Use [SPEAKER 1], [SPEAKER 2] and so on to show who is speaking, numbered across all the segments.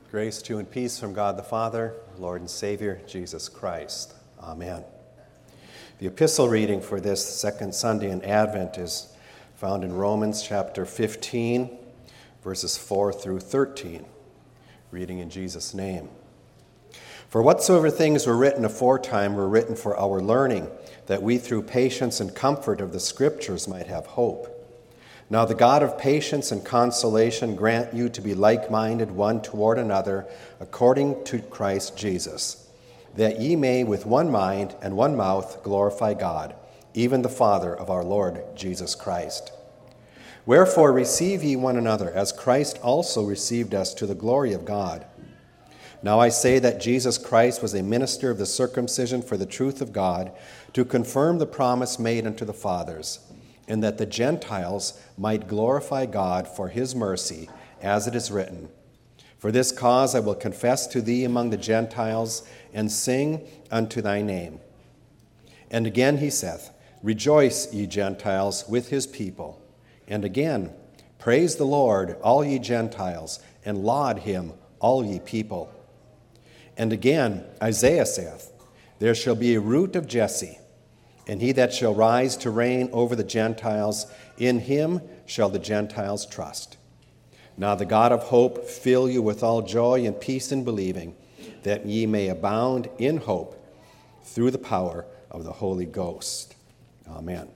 [SPEAKER 1] Grace to you and peace from God the Father, Lord and Savior, Jesus Christ. Amen. The epistle reading for this second Sunday in Advent is found in Romans chapter 15, verses 4 through 13, reading in Jesus' name. For whatsoever things were written aforetime were written for our learning, that we through patience and comfort of the Scriptures might have hope. Now the God of patience and consolation grant you to be like-minded one toward another, according to Christ Jesus, that ye may with one mind and one mouth glorify God, even the Father of our Lord Jesus Christ. Wherefore receive ye one another, as Christ also received us to the glory of God. Now I say that Jesus Christ was a minister of the circumcision for the truth of God, to confirm the promise made unto the fathers, and that the Gentiles might glorify God for his mercy, as it is written, For this cause I will confess to thee among the Gentiles, and sing unto thy name. And again he saith, Rejoice, ye Gentiles, with his people. And again, Praise the Lord, all ye Gentiles, and laud him, all ye people. And again, Isaiah saith, There shall be a root of Jesse, and he that shall rise to reign over the Gentiles, in him shall the Gentiles trust. Now the God of hope fill you with all joy and peace in believing, that ye may abound in hope through the power of the Holy Ghost. Amen.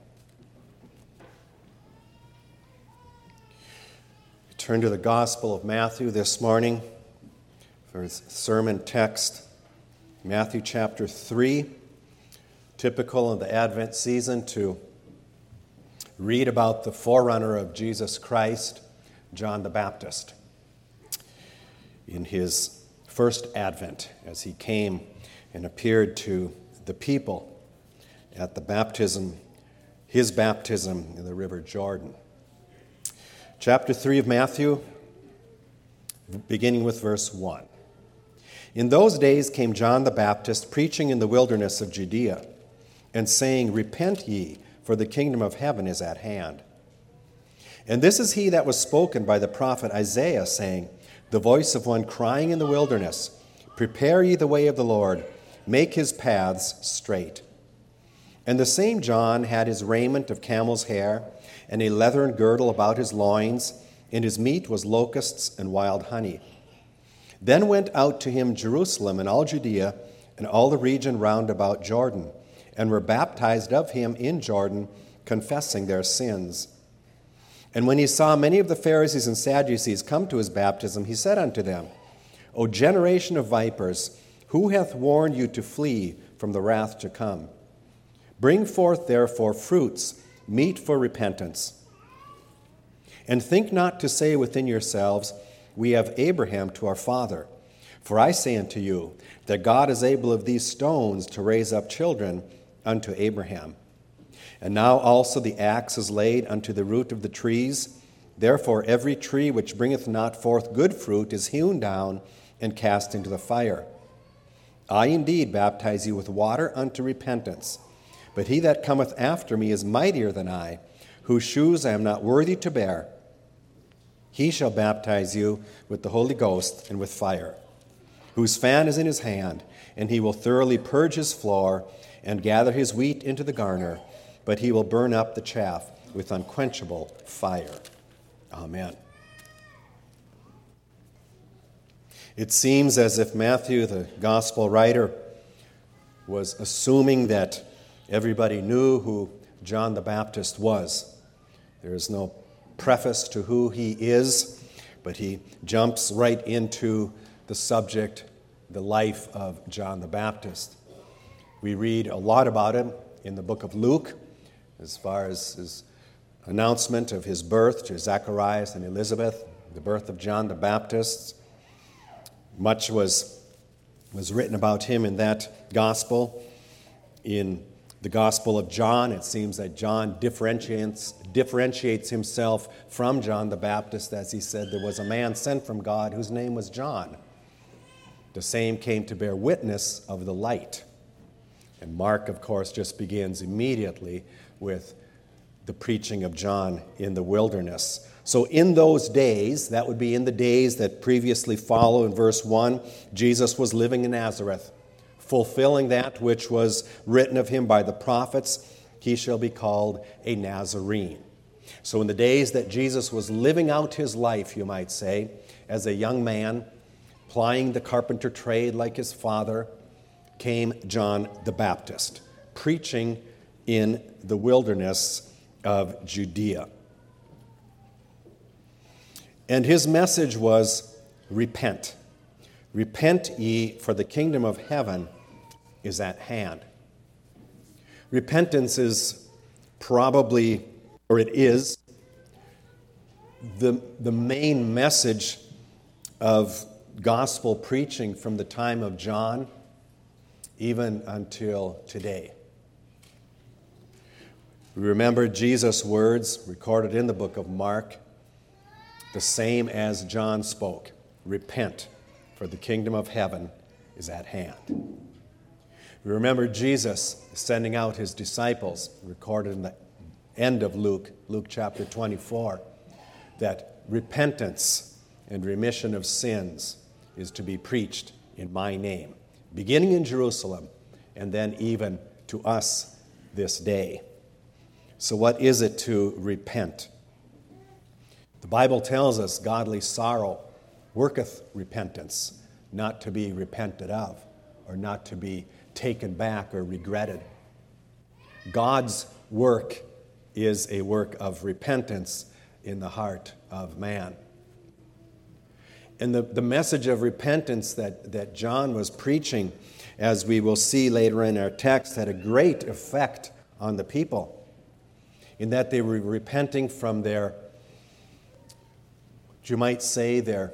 [SPEAKER 1] We turn to the Gospel of Matthew this morning for his sermon text, Matthew chapter 3. Typical of the Advent season to read about the forerunner of Jesus Christ, John the Baptist, in his first Advent, as he came and appeared to the people at the baptism, his baptism in the river Jordan. Chapter 3 of Matthew, beginning with verse 1. In those days came John the Baptist preaching in the wilderness of Judea, and saying, Repent ye, for the kingdom of heaven is at hand. And this is he that was spoken by the prophet Isaiah, saying, The voice of one crying in the wilderness, Prepare ye the way of the Lord, make his paths straight. And the same John had his raiment of camel's hair, and a leathern girdle about his loins, and his meat was locusts and wild honey. Then went out to him Jerusalem and all Judea, and all the region round about Jordan, and were baptized of him in Jordan, confessing their sins. And when he saw many of the Pharisees and Sadducees come to his baptism, he said unto them, O generation of vipers, who hath warned you to flee from the wrath to come? Bring forth therefore fruits, meet for repentance. And think not to say within yourselves, We have Abraham to our father. For I say unto you, that God is able of these stones to raise up children unto Abraham. And now also the axe is laid unto the root of the trees. Therefore every tree which bringeth not forth good fruit is hewn down and cast into the fire. I indeed baptize you with water unto repentance, but he that cometh after me is mightier than I, whose shoes I am not worthy to bear. He shall baptize you with the Holy Ghost and with fire, whose fan is in his hand, and he will thoroughly purge his floor and gather his wheat into the garner, but he will burn up the chaff with unquenchable fire. Amen. It seems as if Matthew, the gospel writer, was assuming that everybody knew who John the Baptist was. There is no preface to who he is, but he jumps right into the subject, the life of John the Baptist. We read a lot about him in the book of Luke, as far as his announcement of his birth to Zacharias and Elizabeth, the birth of John the Baptist. Much was written about him in that gospel. In the Gospel of John, it seems that John differentiates himself from John the Baptist, as he said there was a man sent from God whose name was John. The same came to bear witness of the light. And Mark, of course, just begins immediately with the preaching of John in the wilderness. So in those days, that would be in the days that previously follow in verse 1, Jesus was living in Nazareth, fulfilling that which was written of him by the prophets. He shall be called a Nazarene. So in the days that Jesus was living out his life, you might say, as a young man, plying the carpenter trade like his father, came John the Baptist, preaching in the wilderness of Judea. And his message was, repent. Repent ye, for the kingdom of heaven is at hand. Repentance is probably, or it is, the main message of gospel preaching from the time of John even until today. We remember Jesus' words recorded in the book of Mark, the same as John spoke. Repent, for the kingdom of heaven is at hand. We remember Jesus sending out his disciples, recorded in the end of Luke chapter 24, that repentance and remission of sins is to be preached in my name, beginning in Jerusalem and then even to us this day. So what is it to repent? The Bible tells us godly sorrow worketh repentance, not to be repented of, or not to be taken back or regretted. God's work is a work of repentance in the heart of man. And the message of repentance that John was preaching, as we will see later in our text, had a great effect on the people, in that they were repenting from their, you might say, their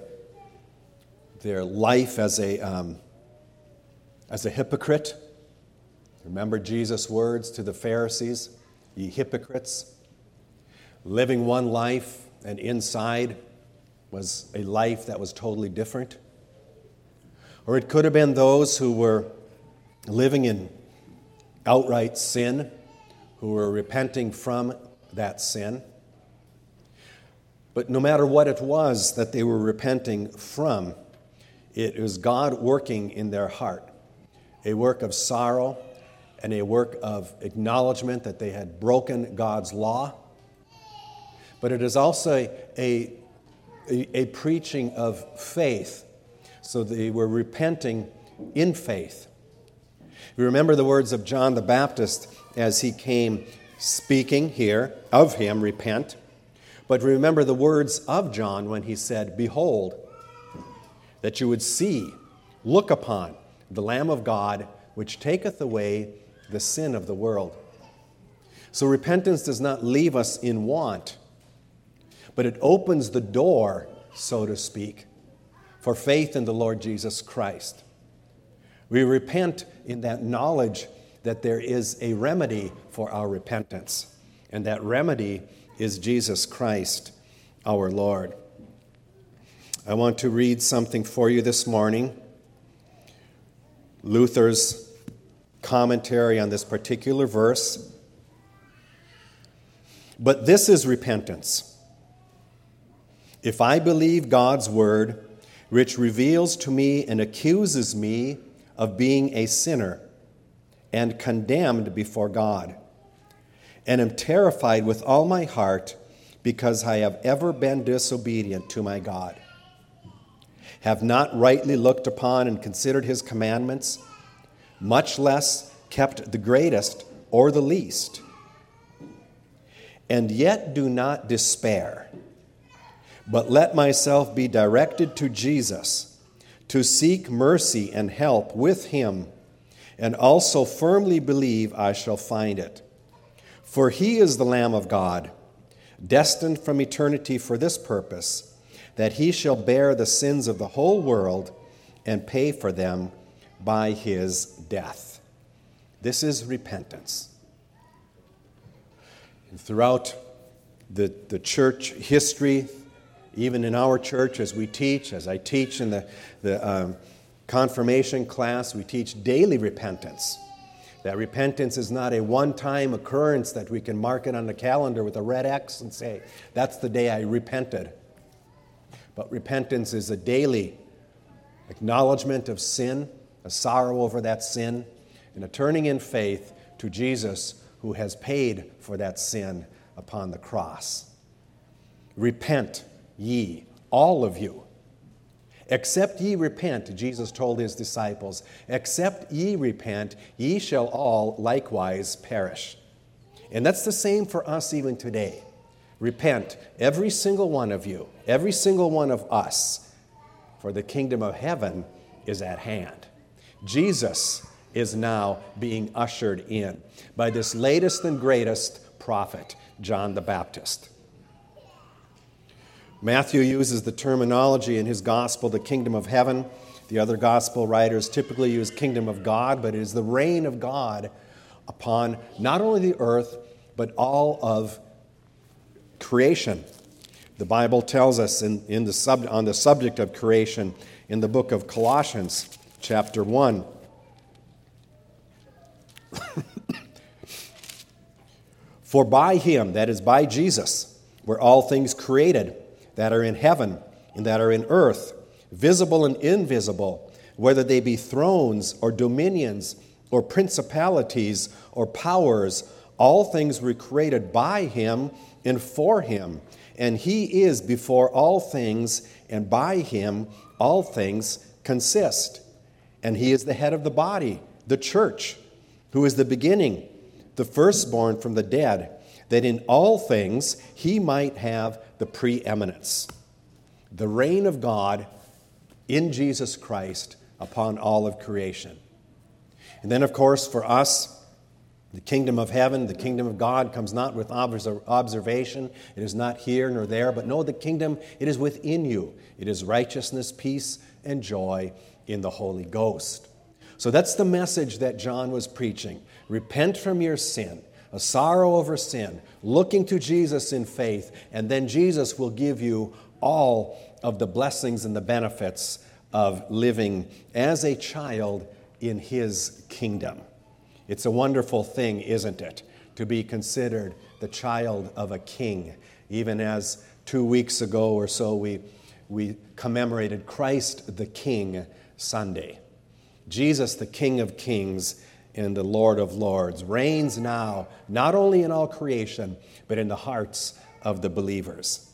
[SPEAKER 1] life as a hypocrite. Remember Jesus' words to the Pharisees, ye hypocrites, living one life and inside was a life that was totally different. Or it could have been those who were living in outright sin, who were repenting from that sin. But no matter what it was that they were repenting from, it was God working in their heart, a work of sorrow and a work of acknowledgement that they had broken God's law. But it is also a preaching of faith, so they were repenting in faith. You remember the words of John the Baptist as he came speaking here of him, repent. But remember the words of John when he said, behold, that you would see, look upon the Lamb of God, which taketh away the sin of the world. So repentance does not leave us in want, but it opens the door, so to speak, for faith in the Lord Jesus Christ. We repent in that knowledge that there is a remedy for our repentance, and that remedy is Jesus Christ, our Lord. I want to read something for you this morning. Luther's commentary on this particular verse. But this is repentance. If I believe God's word, which reveals to me and accuses me of being a sinner and condemned before God, and am terrified with all my heart because I have ever been disobedient to my God, have not rightly looked upon and considered his commandments, much less kept the greatest or the least, and yet do not despair, but let myself be directed to Jesus, to seek mercy and help with him, and also firmly believe I shall find it. For he is the Lamb of God, destined from eternity for this purpose, that he shall bear the sins of the whole world and pay for them by his death. This is repentance. And throughout the church history, even in our church as we teach, as I teach in the confirmation class, we teach daily repentance. That repentance is not a one-time occurrence that we can mark it on the calendar with a red X and say, that's the day I repented. But repentance is a daily acknowledgement of sin, a sorrow over that sin, and a turning in faith to Jesus who has paid for that sin upon the cross. Repent ye, all of you. Except ye repent, Jesus told his disciples, except ye repent, ye shall all likewise perish. And that's the same for us even today. Repent, every single one of you, every single one of us, for the kingdom of heaven is at hand. Jesus is now being ushered in by this latest and greatest prophet, John the Baptist. Matthew uses the terminology in his gospel, the kingdom of heaven. The other gospel writers typically use kingdom of God, but it is the reign of God upon not only the earth, but all of creation. The Bible tells us on the subject of creation in the book of Colossians, chapter 1. For by him, that is by Jesus, were all things created, that are in heaven and that are in earth, visible and invisible, whether they be thrones or dominions or principalities or powers, all things were created by him and for him. And he is before all things, and by him all things consist. And he is the head of the body, the church, who is the beginning, the firstborn from the dead, that in all things he might have the preeminence. The reign of God in Jesus Christ upon all of creation. And then, of course, for us, the kingdom of heaven, the kingdom of God comes not with observation. It is not here nor there, but no, the kingdom, it is within you. It is righteousness, peace, and joy in the Holy Ghost. So that's the message that John was preaching. Repent from your sin, a sorrow over sin, looking to Jesus in faith, and then Jesus will give you all of the blessings and the benefits of living as a child in his kingdom. It's a wonderful thing, isn't it, to be considered the child of a king, even as 2 weeks ago or so we commemorated Christ the King Sunday. Jesus, the King of Kings and the Lord of Lords, reigns now, not only in all creation, but in the hearts of the believers.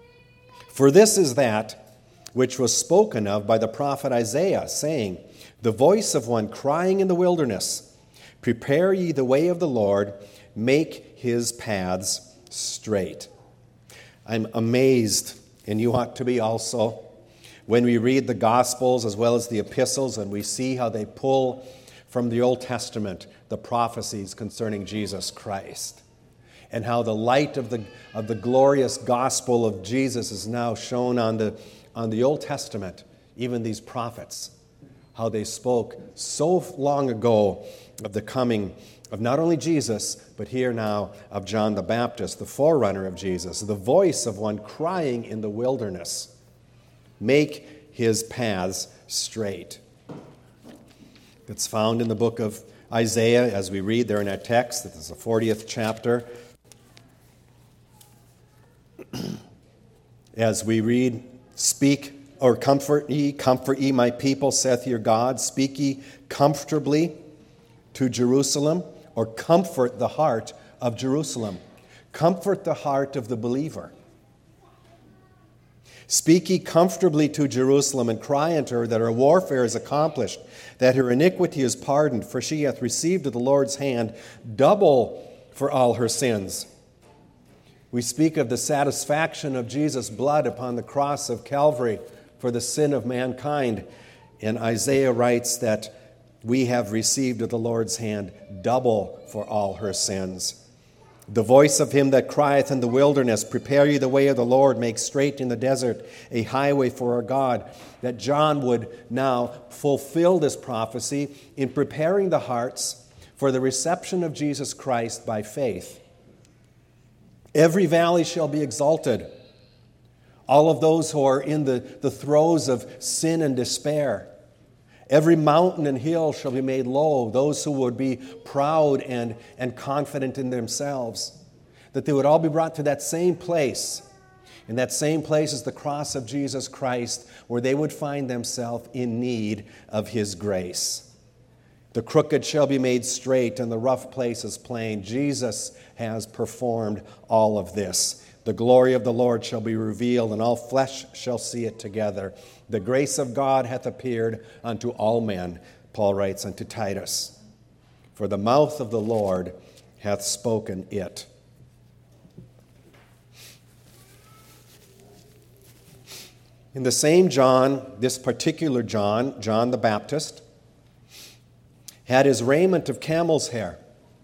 [SPEAKER 1] For this is that which was spoken of by the prophet Isaiah, saying, the voice of one crying in the wilderness, prepare ye the way of the Lord, make his paths straight. I'm amazed, and you ought to be also, when we read the Gospels as well as the epistles, and we see how they pull from the Old Testament the prophecies concerning Jesus Christ, and how the light of the glorious gospel of Jesus is now shown on the Old Testament, even these prophets, how they spoke so long ago of the coming of not only Jesus, but here now of John the Baptist, the forerunner of Jesus, the voice of one crying in the wilderness, make his paths straight. It's found in the book of Isaiah, as we read there in our text. This is the 40th chapter. As we read, speak or comfort ye my people, saith your God. Speak ye comfortably to Jerusalem, or comfort the heart of Jerusalem. Comfort the heart of the believer. Speak ye comfortably to Jerusalem, and cry unto her that her warfare is accomplished, that her iniquity is pardoned, for she hath received of the Lord's hand double for all her sins. We speak of the satisfaction of Jesus' blood upon the cross of Calvary for the sin of mankind. And Isaiah writes that we have received of the Lord's hand double for all her sins. The voice of him that crieth in the wilderness, prepare ye the way of the Lord, make straight in the desert a highway for our God. That John would now fulfill this prophecy in preparing the hearts for the reception of Jesus Christ by faith. Every valley shall be exalted. All of those who are in the throes of sin and despair, Every mountain and hill shall be made low. Those who would be proud and confident in themselves, that they would all be brought to that same place. And that same place is the cross of Jesus Christ, where they would find themselves in need of His grace. The crooked shall be made straight, and the rough places plain. Jesus has performed all of this. The glory of the Lord shall be revealed, and all flesh shall see it together. The grace of God hath appeared unto all men, Paul writes unto Titus. For the mouth of the Lord hath spoken it. In the same John, this particular John, John the Baptist, had his raiment of camel's hair.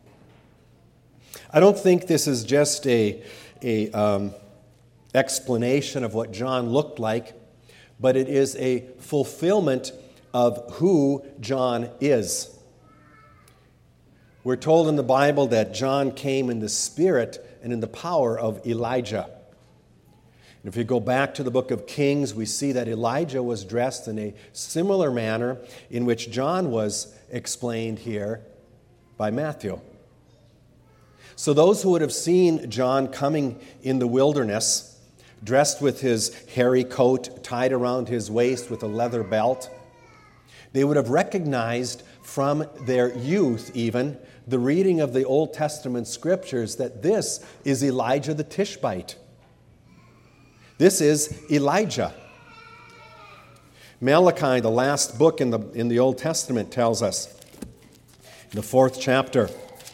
[SPEAKER 1] I don't think this is just a explanation of what John looked like, but it is a fulfillment of who John is. We're told in the Bible that John came in the spirit and in the power of Elijah. And if you go back to the book of Kings, we see that Elijah was dressed in a similar manner in which John was explained here by Matthew. So those who would have seen John coming in the wilderness, dressed with his hairy coat tied around his waist with a leather belt, they would have recognized from their youth even the reading of the Old Testament scriptures that this is Elijah the Tishbite. This is Elijah. Malachi, the last book in the Old Testament, tells us, in the 4th chapter,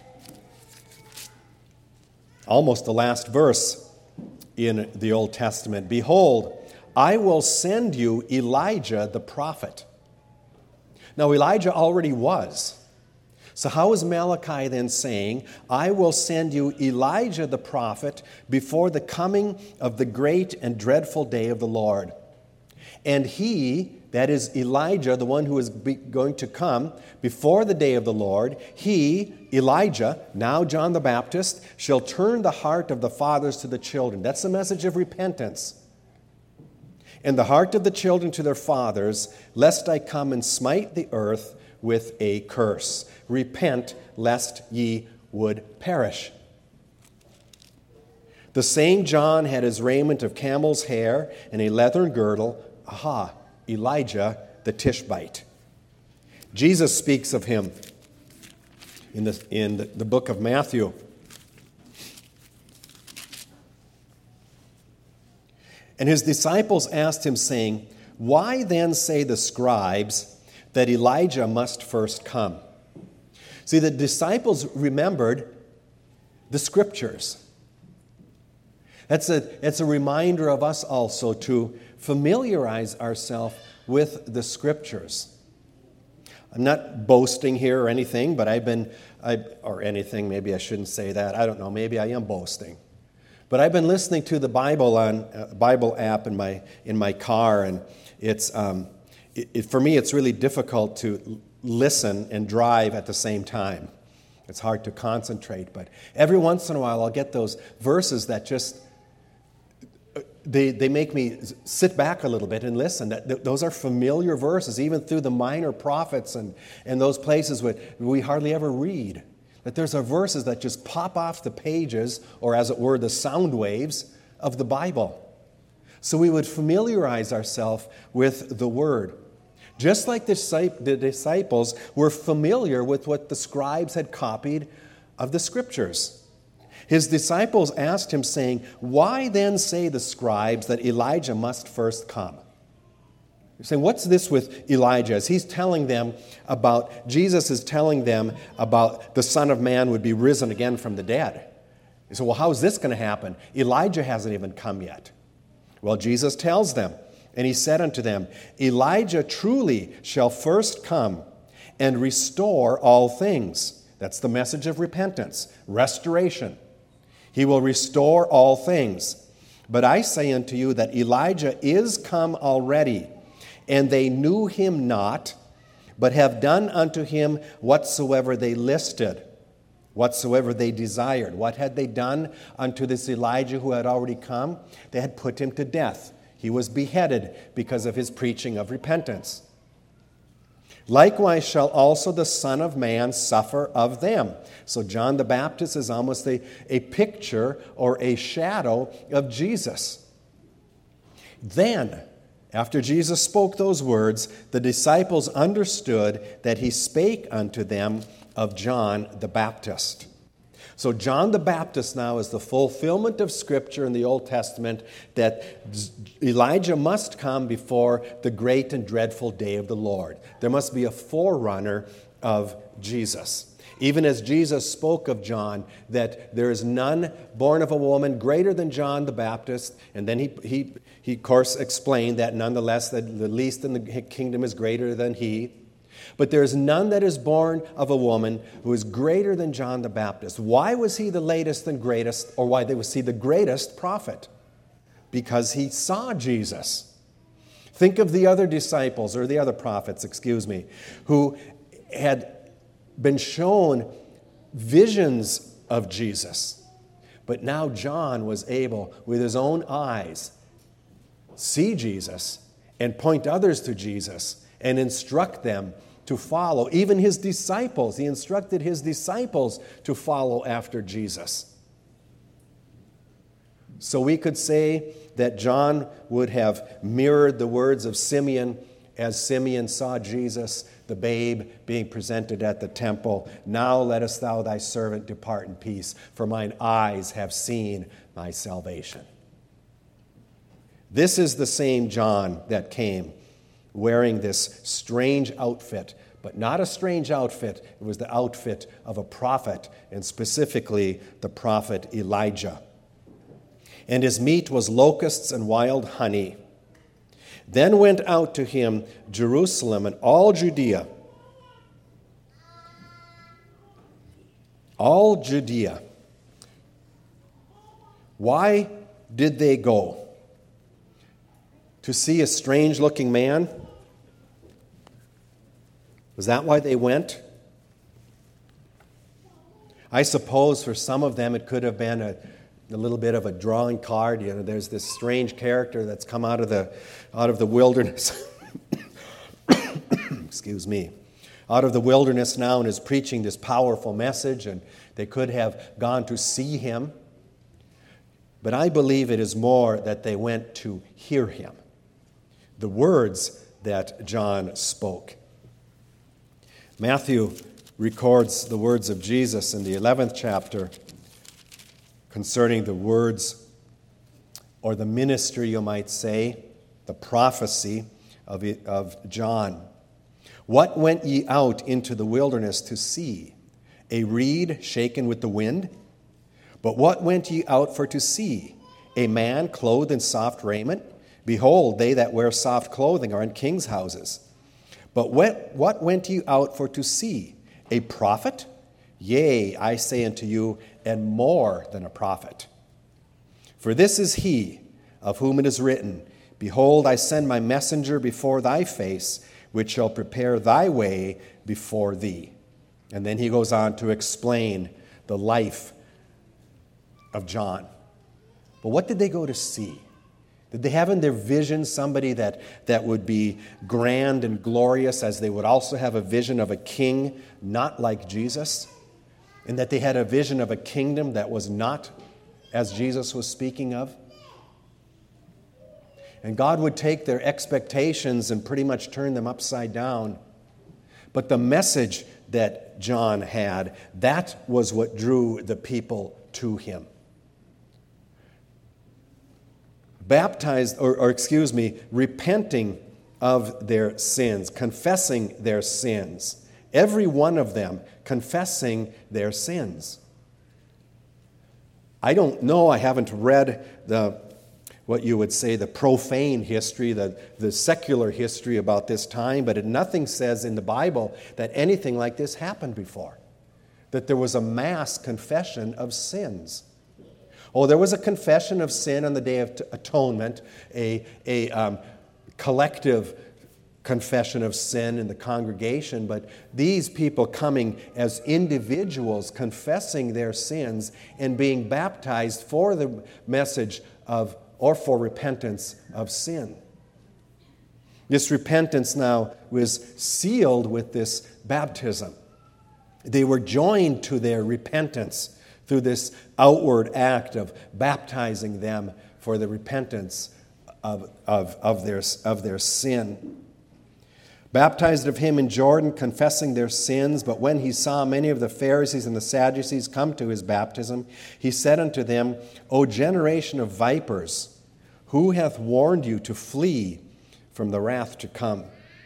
[SPEAKER 1] almost the last verse in the Old Testament, behold, I will send you Elijah the prophet. Now, Elijah already was. So how is Malachi then saying, I will send you Elijah the prophet before the coming of the great and dreadful day of the Lord? And he, that is Elijah, the one who is going to come before the day of the Lord, he, Elijah, now John the Baptist, shall turn the heart of the fathers to the children. That's the message of repentance. And the heart of the children to their fathers, lest I come and smite the earth with a curse. Repent, lest ye would perish. The same John had his raiment of camel's hair and a leathern girdle. Aha, Elijah the Tishbite. Jesus speaks of him in the book of Matthew. And his disciples asked him, saying, why then say the scribes that Elijah must first come? See, the disciples remembered the scriptures. It's a reminder of us also to familiarize ourselves with the scriptures. I'm not boasting here or anything, but maybe I shouldn't say that. I don't know, maybe I am boasting. But I've been listening to the Bible on Bible app in my car, and it's for me it's really difficult to listen and drive at the same time. It's hard to concentrate, but every once in a while I'll get those verses that just they make me sit back a little bit and listen. Those are familiar verses, even through the minor prophets and those places we hardly ever read. That there's verses that just pop off the pages, or as it were, the sound waves of the Bible. So we would familiarize ourselves with the Word. Just like the disciples were familiar with what the scribes had copied of the Scriptures. His disciples asked him, saying, why then say the scribes that Elijah must first come? You're saying, what's this with Elijah? As Jesus is telling them about the Son of Man would be risen again from the dead. You say, well, how is this going to happen? Elijah hasn't even come yet. Well, Jesus tells them, and he said unto them, Elijah truly shall first come and restore all things. That's the message of repentance, restoration. He will restore all things. But I say unto you that Elijah is come already, and they knew him not, but have done unto him whatsoever they listed, whatsoever they desired. What had they done unto this Elijah who had already come? They had put him to death. He was beheaded because of his preaching of repentance. Likewise shall also the Son of Man suffer of them. So John the Baptist is almost a picture or a shadow of Jesus. Then, after Jesus spoke those words, the disciples understood that he spake unto them of John the Baptist. So John the Baptist now is the fulfillment of Scripture in the Old Testament that Elijah must come before the great and dreadful day of the Lord. There must be a forerunner of Jesus. Even as Jesus spoke of John, that there is none born of a woman greater than John the Baptist, and then he of course explained that nonetheless that the least in the kingdom is greater than he. But there is none that is born of a woman who is greater than John the Baptist. Why was he the latest and greatest, or why was he the greatest prophet? Because he saw Jesus. Think of the other disciples, or the other prophets, who had been shown visions of Jesus. But now John was able, with his own eyes, see Jesus and point others to Jesus and instruct them to follow. Even his disciples, he instructed his disciples to follow after Jesus. So we could say that John would have mirrored the words of Simeon as Simeon saw Jesus, the babe, being presented at the temple. Now lettest thou thy servant depart in peace, for mine eyes have seen thy salvation. This is the same John that came wearing this strange outfit, but not a strange outfit. It was the outfit of a prophet, and specifically the prophet Elijah. And his meat was locusts and wild honey. Then went out to him Jerusalem and all Judea. All Judea. Why did they go? To see a strange-looking man? Was that why they went? I suppose for some of them it could have been a little bit of a drawing card. You know, there's this strange character that's come out of the wilderness. Excuse me. Out of the wilderness now and is preaching this powerful message, and they could have gone to see him. But I believe it is more that they went to hear him. The words that John spoke. Matthew records the words of Jesus in the 11th chapter concerning the words, or the ministry, you might say, the prophecy of John. What went ye out into the wilderness to see? A reed shaken with the wind? But what went ye out for to see? A man clothed in soft raiment? Behold, they that wear soft clothing are in kings' houses. But what went ye out for to see? A prophet? Yea, I say unto you, and more than a prophet. For this is he of whom it is written, Behold, I send my messenger before thy face, which shall prepare thy way before thee. And then he goes on to explain the life of John. But what did they go to see? Did they have in their vision somebody that would be grand and glorious, as they would also have a vision of a king not like Jesus? And that they had a vision of a kingdom that was not as Jesus was speaking of? And God would take their expectations and pretty much turn them upside down. But the message that John had, that was what drew the people to him. Repenting of their sins, confessing their sins. Every one of them confessing their sins. I don't know, I haven't read what you would say the profane history, the secular history about this time, but nothing says in the Bible that anything like this happened before. That there was a mass confession of sins. Oh, there was a confession of sin on the Day of Atonement, a collective confession of sin in the congregation, but these people coming as individuals, confessing their sins and being baptized for the message of, or for repentance of sin. This repentance now was sealed with this baptism. They were joined to their repentance through this outward act of baptizing them for the repentance of their sin. Baptized of him in Jordan, confessing their sins. But when he saw many of the Pharisees and the Sadducees come to his baptism, he said unto them, O generation of vipers, who hath warned you to flee from the wrath to come?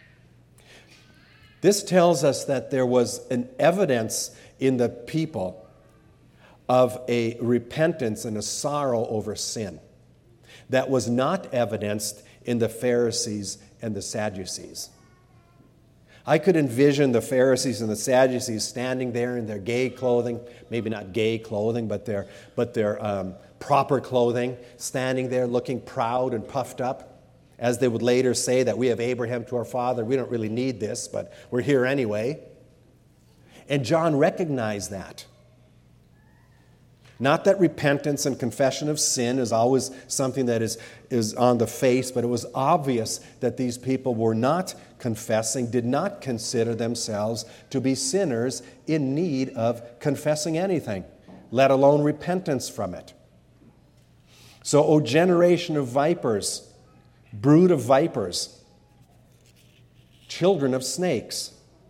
[SPEAKER 1] This tells us that there was an evidence in the people of a repentance and a sorrow over sin that was not evidenced in the Pharisees and the Sadducees. I could envision the Pharisees and the Sadducees standing there in their gay clothing, maybe not gay clothing, but their proper clothing, standing there looking proud and puffed up, as they would later say that we have Abraham to our father. We don't really need this, but we're here anyway. And John recognized that. Not that repentance and confession of sin is always something that is on the face, but it was obvious that these people were not confessing, did not consider themselves to be sinners in need of confessing anything, let alone repentance from it. So, O generation of vipers, brood of vipers, children of snakes,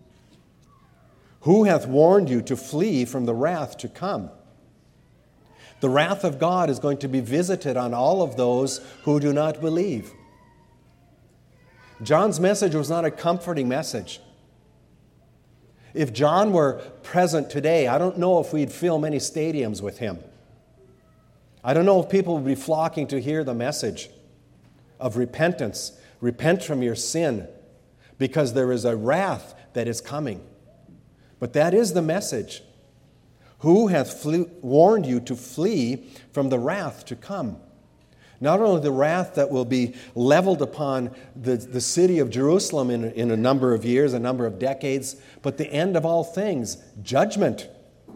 [SPEAKER 1] who hath warned you to flee from the wrath to come? The wrath of God is going to be visited on all of those who do not believe. John's message was not a comforting message. If John were present today, I don't know if we'd fill many stadiums with him. I don't know if people would be flocking to hear the message of repentance. Repent from your sin, because there is a wrath that is coming. But that is the message. Who hath warned you to flee from the wrath to come? Not only the wrath that will be leveled upon the city of Jerusalem in a number of years, a number of decades, but the end of all things, judgment.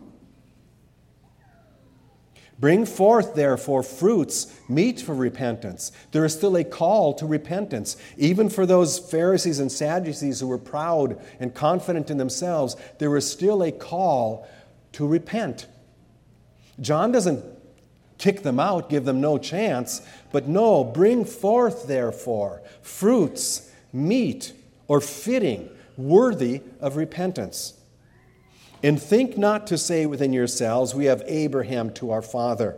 [SPEAKER 1] Bring forth, therefore, fruits, meet for repentance. There is still a call to repentance. Even for those Pharisees and Sadducees who were proud and confident in themselves, there is still a call to repent. John doesn't kick them out, give them no chance, but no, bring forth, therefore, fruits, meet, or fitting, worthy of repentance. And think not to say within yourselves, we have Abraham to our father.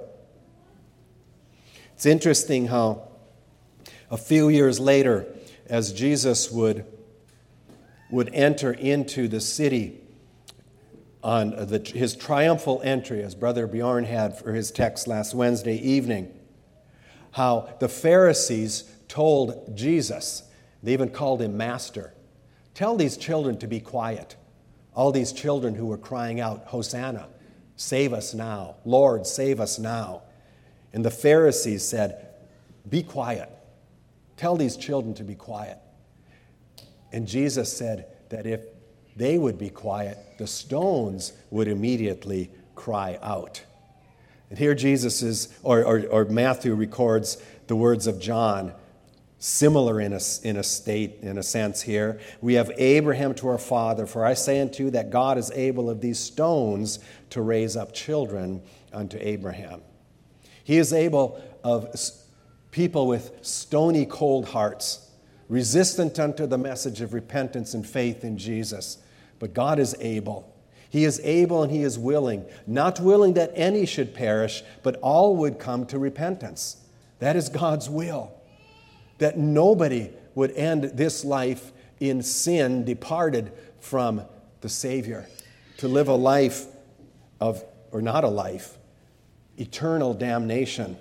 [SPEAKER 1] It's interesting how a few years later, as Jesus would enter into the city on his triumphal entry, as Brother Bjorn had for his text last Wednesday evening, how the Pharisees told Jesus, they even called him Master, tell these children to be quiet. All these children who were crying out, Hosanna, save us now. Lord, save us now. And the Pharisees said, be quiet. Tell these children to be quiet. And Jesus said that if they would be quiet, the stones would immediately cry out. And here Jesus or Matthew records the words of John, similar in a sense here. We have Abraham to our father, for I say unto you that God is able of these stones to raise up children unto Abraham. He is able of people with stony cold hearts, resistant unto the message of repentance and faith in Jesus. But God is able. He is able and he is willing, not willing that any should perish, but all would come to repentance. That is God's will. That nobody would end this life in sin, departed from the Savior, to live a life of, or not a life, eternal damnation.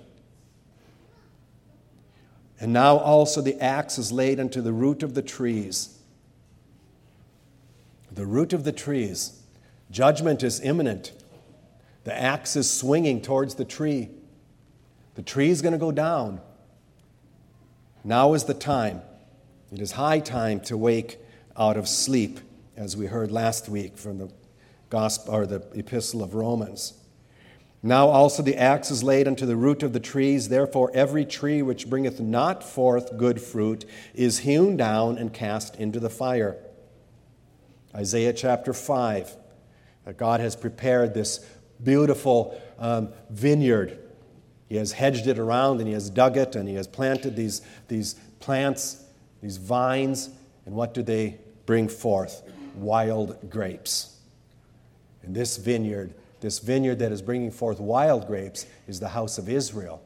[SPEAKER 1] And now also the axe is laid unto the root of the trees. The root of the trees. Judgment is imminent. The axe is swinging towards the tree. The tree is going to go down. Now is the time. It is high time to wake out of sleep, as we heard last week from the gospel or the epistle of Romans. Now also the axe is laid unto the root of the trees. Therefore every tree which bringeth not forth good fruit is hewn down and cast into the fire. Isaiah chapter 5. God has prepared this beautiful vineyard. He has hedged it around, and he has dug it, and he has planted these plants, these vines. And what do they bring forth? Wild grapes. And this vineyard that is bringing forth wild grapes is the house of Israel.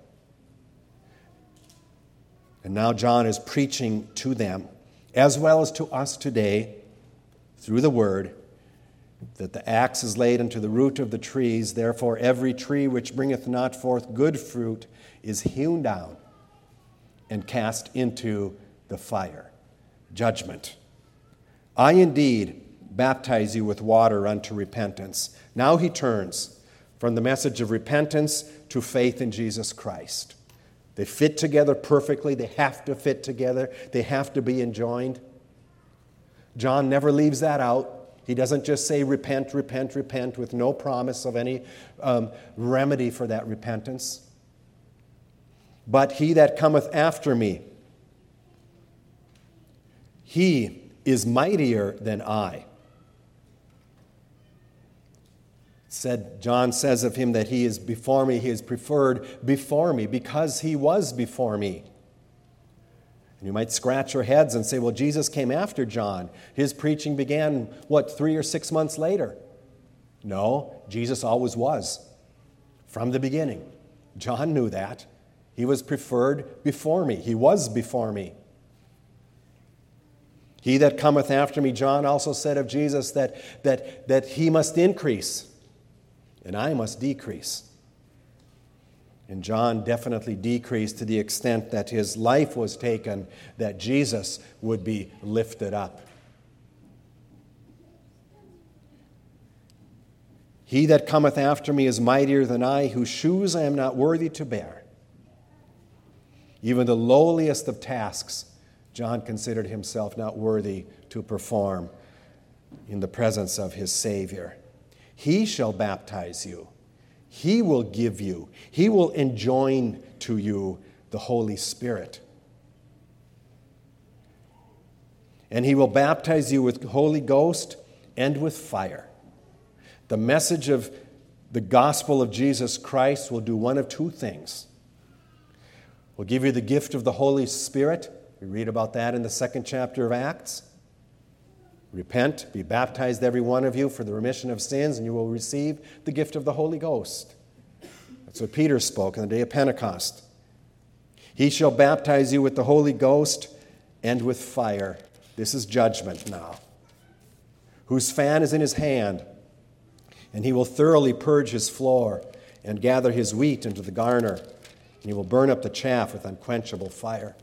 [SPEAKER 1] And now John is preaching to them, as well as to us today, through the word, that the axe is laid unto the root of the trees. Therefore every tree which bringeth not forth good fruit is hewn down and cast into the fire. Judgment. I indeed baptize you with water unto repentance. Now he turns from the message of repentance to faith in Jesus Christ. They fit together perfectly. They have to fit together. They have to be enjoined. John never leaves that out. He doesn't just say repent, repent, repent with no promise of any remedy for that repentance. But he that cometh after me, he is mightier than I. John says of him that he is before me, he is preferred before me because he was before me. And you might scratch your heads and say, well, Jesus came after John. His preaching began, 3 or 6 months later? No, Jesus always was. From the beginning. John knew that. He was preferred before me. He was before me. He that cometh after me, John also said of Jesus that he must increase and I must decrease. And John definitely decreased to the extent that his life was taken, that Jesus would be lifted up. He that cometh after me is mightier than I, whose shoes I am not worthy to bear. Even the lowliest of tasks, John considered himself not worthy to perform in the presence of his Savior. He shall baptize you. He will give you, he will enjoin to you the Holy Spirit. And he will baptize you with the Holy Ghost and with fire. The message of the gospel of Jesus Christ will do one of two things. We'll give you the gift of the Holy Spirit. We read about that in the 2nd chapter of Acts. Repent, be baptized every one of you for the remission of sins, and you will receive the gift of the Holy Ghost. That's what Peter spoke on the day of Pentecost. He shall baptize you with the Holy Ghost and with fire. This is judgment now. Whose fan is in his hand, and he will thoroughly purge his floor and gather his wheat into the garner, and he will burn up the chaff with unquenchable fire.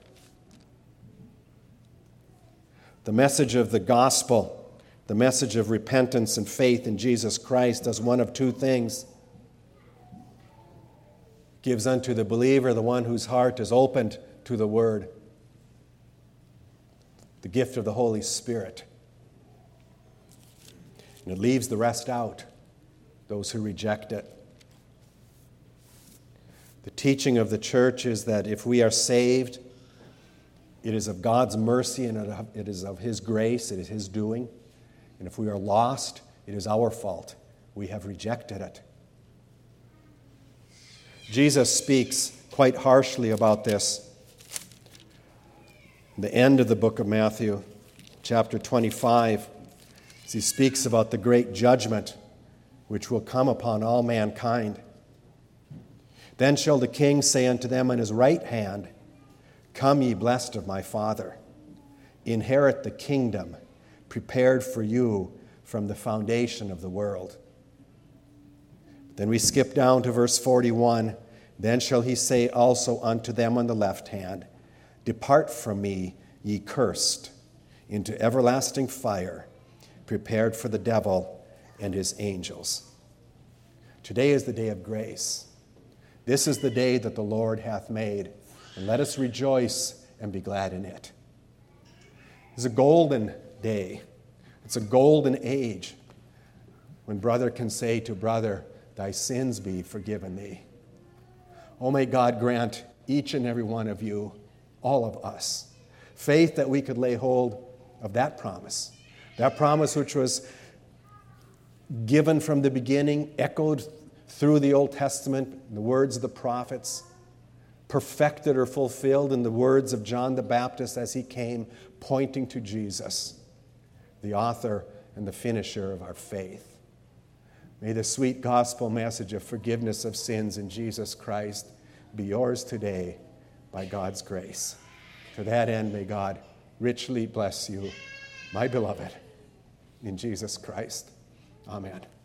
[SPEAKER 1] The message of the gospel, the message of repentance and faith in Jesus Christ does one of two things. Gives unto the believer, the one whose heart is opened to the word, the gift of the Holy Spirit. And it leaves the rest out, those who reject it. The teaching of the church is that if we are saved, it is of God's mercy and it is of his grace, it is his doing. And if we are lost, it is our fault. We have rejected it. Jesus speaks quite harshly about this. In the end of the book of Matthew, chapter 25, as he speaks about the great judgment which will come upon all mankind. Then shall the king say unto them on his right hand, Come, ye blessed of my Father, inherit the kingdom prepared for you from the foundation of the world. Then we skip down to verse 41. Then shall he say also unto them on the left hand, Depart from me, ye cursed, into everlasting fire, prepared for the devil and his angels. Today is the day of grace. This is the day that the Lord hath made, and let us rejoice and be glad in it. It's a golden day. It's a golden age when brother can say to brother, thy sins be forgiven thee. Oh, may God grant each and every one of you, all of us, faith that we could lay hold of that promise which was given from the beginning, echoed through the Old Testament, the words of the prophets, perfected or fulfilled in the words of John the Baptist as he came, pointing to Jesus, the author and the finisher of our faith. May the sweet gospel message of forgiveness of sins in Jesus Christ be yours today by God's grace. To that end, may God richly bless you, my beloved, in Jesus Christ. Amen.